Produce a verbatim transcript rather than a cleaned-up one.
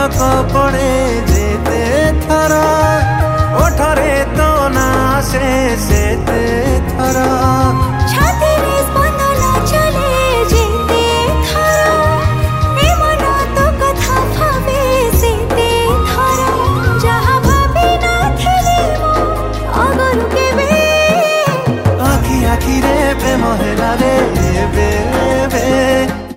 ପଲକ ପଡ଼େ ଯେତେ ଥର ଓଠରେ ତୋ ନାଁ ଆସେ ସେତେ ଥର।